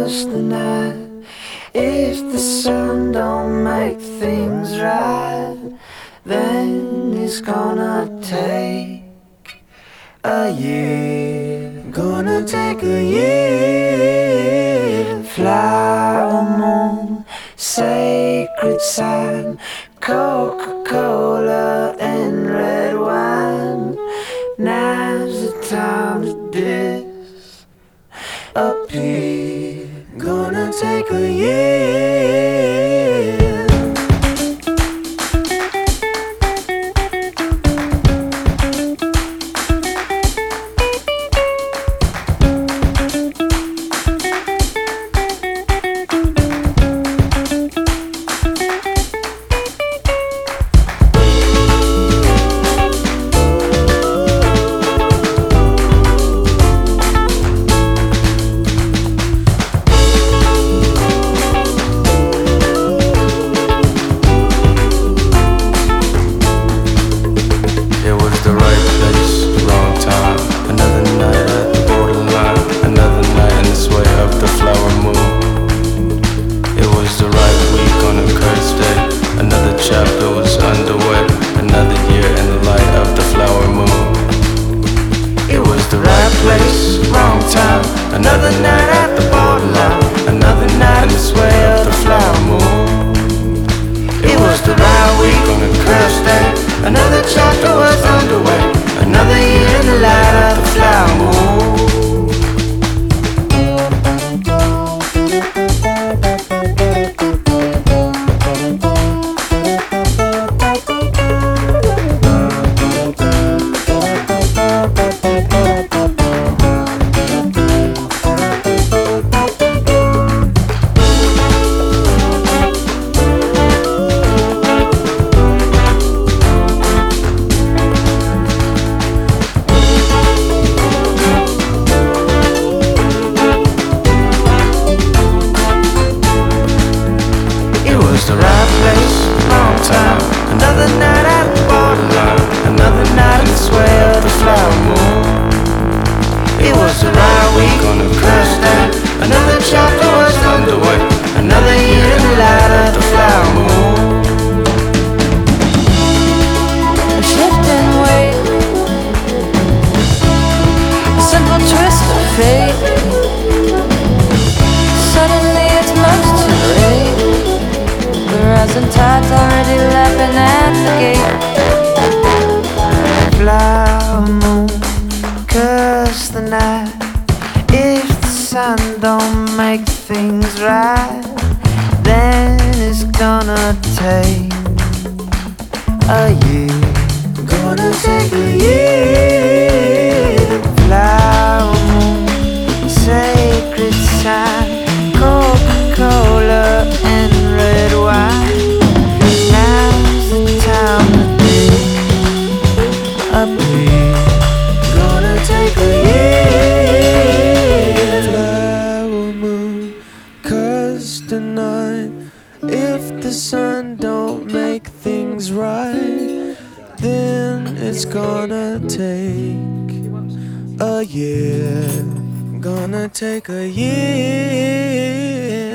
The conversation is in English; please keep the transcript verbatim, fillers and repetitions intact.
curse the night. If the sun don't make things right, then it's gonna take a year. Gonna take a year. Flower moon, sacred sign, Coca-Cola and red wine. Now's the time to disappear. Gonna take a year. Chapter was underway, another year in the light of the flower moon. It was the right place, wrong time, another night at the borderline, another night in the sway of the flower moon. It was the right week on a cursed day, another chapter was underway, another year in the light of the flower moon. The right place, wrong time, another night at the borderline, another night in the sway of the flower moon. It was the right week on a cursed day, another chapter was underway, another year in the light of the flower moon. A shifting weight, a simple twist of fate. Suddenly it's much too late. The rising tide's already lapping at the gate. Flower moon, curse the night. If the sun don't make things right, then it's gonna take a year. Gonna take a year. Flower moon, sacred sign, Coca-Cola and red wine. Now's the time to disappear. Gonna take a year. Flower moon, curse the night. If the sun don't make things right, then it's gonna take a year. Gonna take a year.